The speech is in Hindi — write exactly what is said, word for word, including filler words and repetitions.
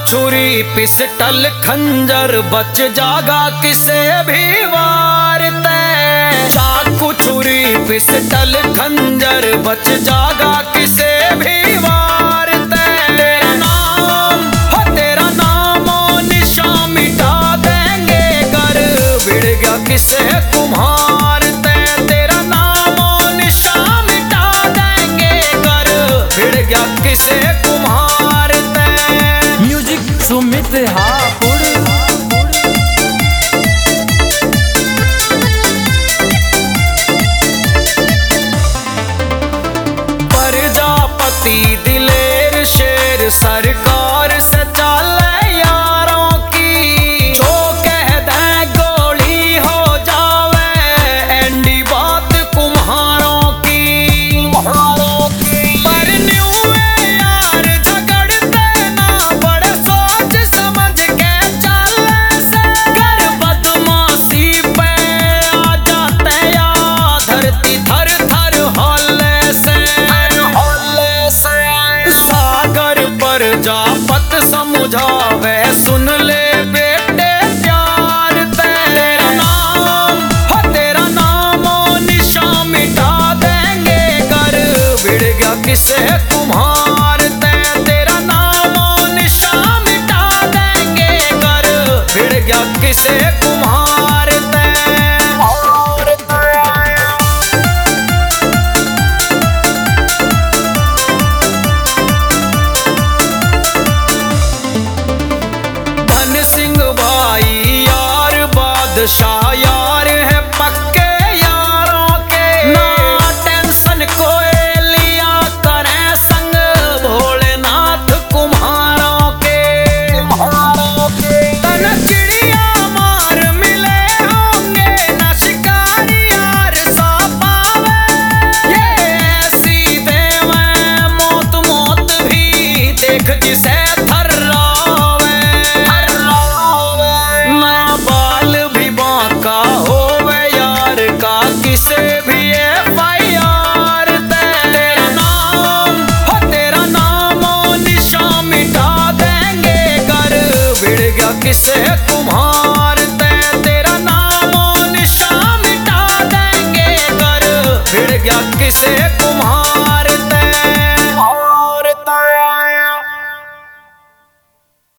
छुरी पिस्टल खंजर बच जागा किसे भी वारते। चाकू छुरी पिस्टल खंजर बच जागा किसे भी वारते। तेरा नाम हो तेरा नाम ओ निशा मिटा देंगे कर भिड़ गया किसे कुम्हारते। तेरा नाम ओ निशा मिटा देंगे कर भिड़ गया किसे कुम्हारते। म्यूजिक सुमित हापुड़। प्रजापति दिलेर शेर सरकार से चाले यारों की। जो कह दे गोली हो जावे एंडी बात कुम्हारों की। पर न्यू यार झगड़ते ना बड़े सोच समझ के चले से। कर बदमाशी पे आ जाते या धरती थर थर हौले से। सागर पर जापत समझावे सुन ले बेटे प्यार ते। तेरा नाम हो तेरा नाम ओ निशा मिटा देंगे कर भिड़ गया किसे कुम्हारते। तेरा नाम ओ निशा मिटा देंगे कर भिड़ गया किसे कुम्हारते। सिंह भाई यार बादशाह यार है पक्के यारों के। ना टेंशन कोई लिया करें संग भोलेनाथ कुम्हारों के। तन चिड़िया मार मिले होंगे ना शिकारी यार सा पावे। ये ऐसी देवे मौत मौत भी देख जिसे थर्रावे। ना बाल भी बांका होवे यार का किसे भी एफ आई आर ते। तेरा नाम हो तेरा नाम ओ निशा मिटा देंगे कर भिड़ गया किसे कुम्हारते। तेरा नाम ओ निशा मिटा देंगे कर भिड़ गया किसे